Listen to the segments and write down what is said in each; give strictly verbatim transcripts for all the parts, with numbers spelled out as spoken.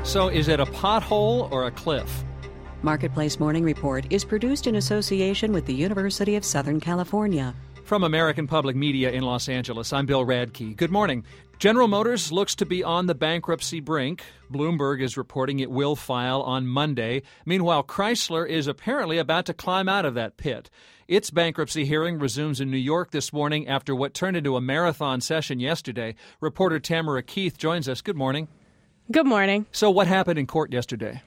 So is it a pothole or a cliff? Marketplace Morning Report is produced in association with the University of Southern California. From American Public Media in Los Angeles, I'm Bill Radke. Good morning. General Motors looks to be on the bankruptcy brink. Bloomberg is reporting it will file on Monday. Meanwhile, Chrysler is apparently about to climb out of that pit. Its bankruptcy hearing resumes in New York this morning after what turned into a marathon session yesterday. Reporter Tamara Keith joins us. Good morning. Good morning. So what happened in court yesterday?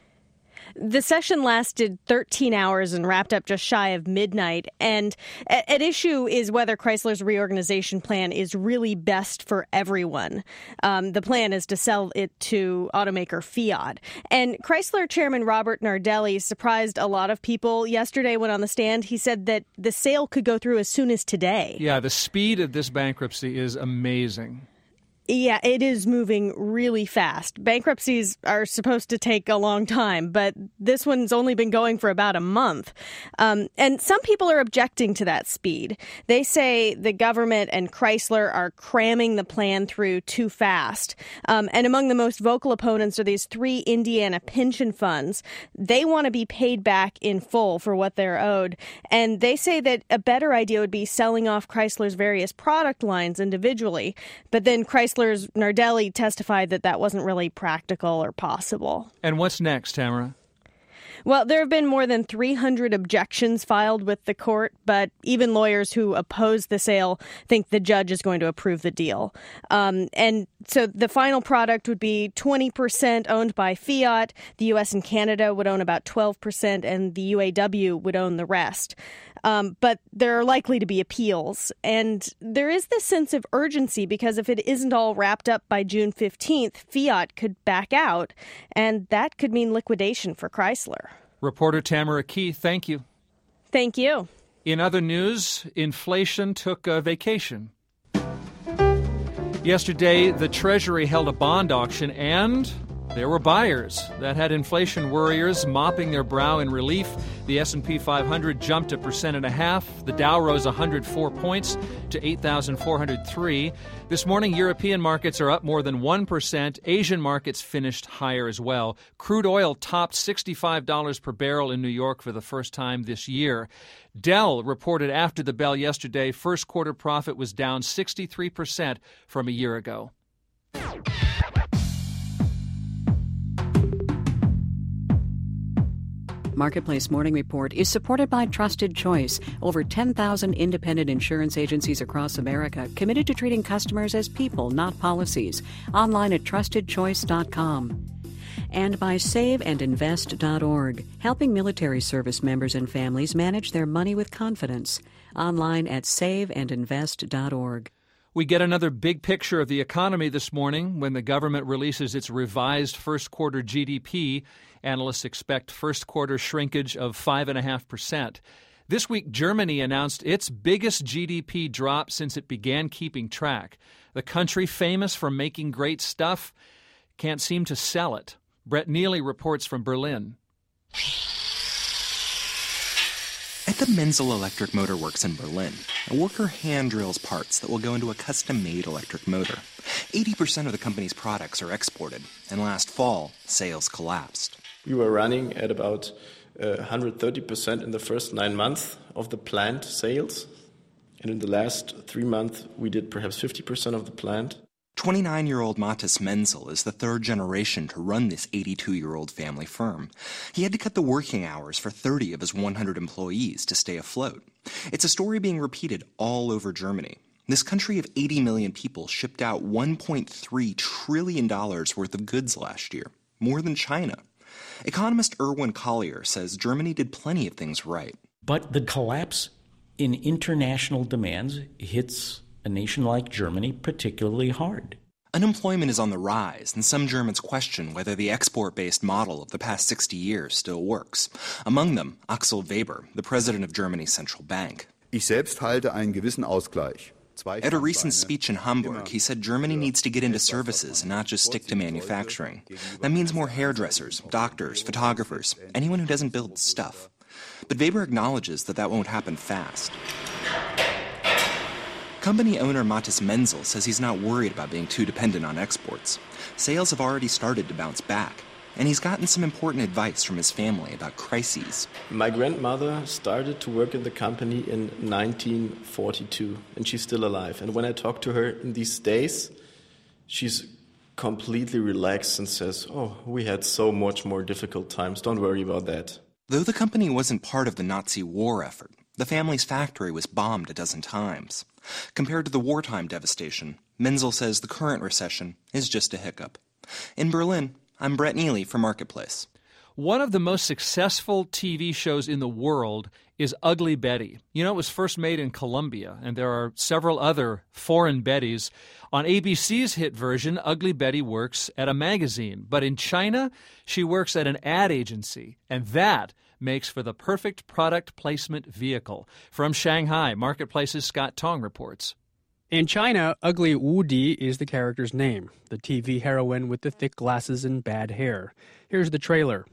The session lasted thirteen hours and wrapped up just shy of midnight. And at issue is whether Chrysler's reorganization plan is really best for everyone. Um, the plan is to sell it to automaker Fiat. And Chrysler Chairman Robert Nardelli surprised a lot of people yesterday when on the stand. He said that the sale could go through as soon as today. Yeah, the speed of this bankruptcy is amazing. Yeah, it is moving really fast. Bankruptcies are supposed to take a long time, but this one's only been going for about a month. Um, and some people are objecting to that speed. They say the government and Chrysler are cramming the plan through too fast. Um, and among the most vocal opponents are these three Indiana pension funds. They want to be paid back in full for what they're owed. And they say that a better idea would be selling off Chrysler's various product lines individually. But then Chrysler Chrysler's Nardelli testified that that wasn't really practical or possible. And what's next, Tamara? Well, there have been more than three hundred objections filed with the court, but even lawyers who oppose the sale think the judge is going to approve the deal. Um, and so the final product would be twenty percent owned by Fiat. The U S and Canada would own about twelve percent, and the U A W would own the rest. Um, but there are likely to be appeals. And there is this sense of urgency because if it isn't all wrapped up by June fifteenth, Fiat could back out, and that could mean liquidation for Chrysler. Reporter Tamara Keith, thank you. Thank you. In other news, inflation took a vacation. Yesterday, the Treasury held a bond auction, and there were buyers. That had inflation worriers mopping their brow in relief. The S and P five hundred jumped a percent and a half. The Dow rose one hundred four points to eight thousand four hundred three. This morning, European markets are up more than one percent. Asian markets finished higher as well. Crude oil topped sixty-five dollars per barrel in New York for the first time this year. Dell reported after the bell yesterday first quarter profit was down sixty-three percent from a year ago. Marketplace Morning Report is supported by Trusted Choice, over ten thousand independent insurance agencies across America committed to treating customers as people, not policies. Online at trusted choice dot com. And by save and invest dot org, helping military service members and families manage their money with confidence. Online at save and invest dot org. We get another big picture of the economy this morning when the government releases its revised first quarter G D P. Analysts expect first quarter shrinkage of five point five percent. This week, Germany announced its biggest G D P drop since it began keeping track. The country, famous for making great stuff, can't seem to sell it. Brett Neely reports from Berlin. At the Menzel Electric Motor Works in Berlin, a worker hand drills parts that will go into a custom-made electric motor. eighty percent of the company's products are exported, and last fall, sales collapsed. We were running at about uh, one hundred thirty percent in the first nine months of the plant sales. And in the last three months, we did perhaps fifty percent of the plant. twenty-nine-year-old Matthias Menzel is the third generation to run this eighty-two-year-old family firm. He had to cut the working hours for thirty of his one hundred employees to stay afloat. It's a story being repeated all over Germany. This country of eighty million people shipped out one point three trillion dollars worth of goods last year, more than China. Economist Erwin Collier says Germany did plenty of things right. But the collapse in international demands hits a nation like Germany particularly hard. Unemployment is on the rise, and some Germans question whether the export-based model of the past sixty years still works. Among them, Axel Weber, the president of Germany's central bank. Ich selbst halte einen gewissen Ausgleich. At a recent speech in Hamburg, he said Germany needs to get into services and not just stick to manufacturing. That means more hairdressers, doctors, photographers, anyone who doesn't build stuff. But Weber acknowledges that that won't happen fast. Company owner Matthias Menzel says he's not worried about being too dependent on exports. Sales have already started to bounce back. and he's gotten some important advice from his family about crises. My grandmother started to work in the company in nineteen forty-two, and she's still alive. And when I talk to her in these days, she's completely relaxed and says, oh, we had so much more difficult times. Don't worry about that. Though the company wasn't part of the Nazi war effort, the family's factory was bombed a dozen times. Compared to the wartime devastation, Menzel says the current recession is just a hiccup. In Berlin, I'm Brett Neely for Marketplace. One of the most successful T V shows in the world is Ugly Betty. You know, it was first made in Colombia, and there are several other foreign Bettys. On A B C's hit version, Ugly Betty works at a magazine. But in China, she works at an ad agency, and that makes for the perfect product placement vehicle. From Shanghai, Marketplace's Scott Tong reports. In China, Ugly Wu Di is the character's name, the T V heroine with the thick glasses and bad hair. Here's the trailer.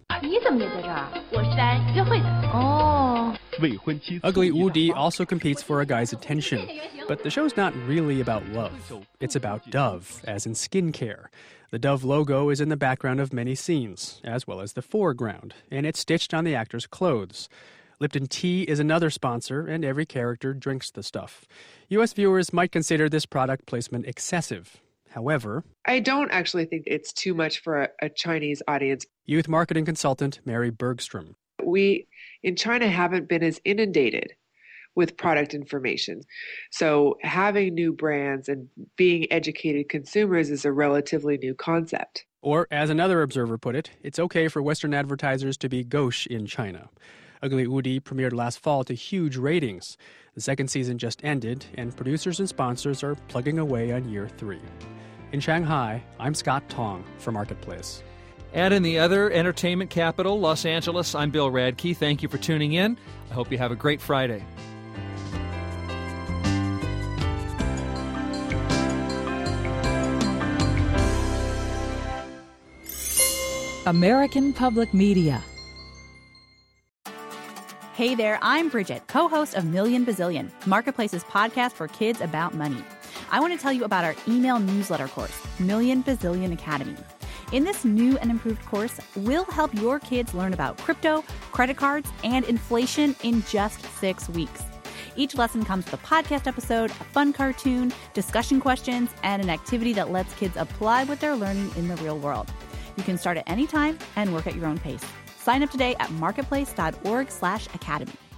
Ugly Wu Di also competes for a guy's attention, but the show's not really about love. It's about Dove, as in skincare. The Dove logo is in the background of many scenes, as well as the foreground, and it's stitched on the actor's clothes. Lipton Tea is another sponsor, and every character drinks the stuff. U S viewers might consider this product placement excessive. However, I don't actually think it's too much for a, a Chinese audience. Youth marketing consultant Mary Bergstrom. We in China haven't been as inundated with product information. So having new brands and being educated consumers is a relatively new concept. Or, as another observer put it, it's okay for Western advertisers to be gauche in China. Ugly Wu Di premiered last fall to huge ratings. The second season just ended, and producers and sponsors are plugging away on year three. In Shanghai, I'm Scott Tong for Marketplace. And in the other entertainment capital, Los Angeles, I'm Bill Radke. Thank you for tuning in. I hope you have a great Friday. American Public Media. Hey there, I'm Bridget, co-host of Million Bazillion, Marketplace's podcast for kids about money. I want to tell you about our email newsletter course, Million Bazillion Academy. In this new and improved course, we'll help your kids learn about crypto, credit cards, and inflation in just six weeks. Each lesson comes with a podcast episode, a fun cartoon, discussion questions, and an activity that lets kids apply what they're learning in the real world. You can start at any time and work at your own pace. Sign up today at marketplace.org slash academy.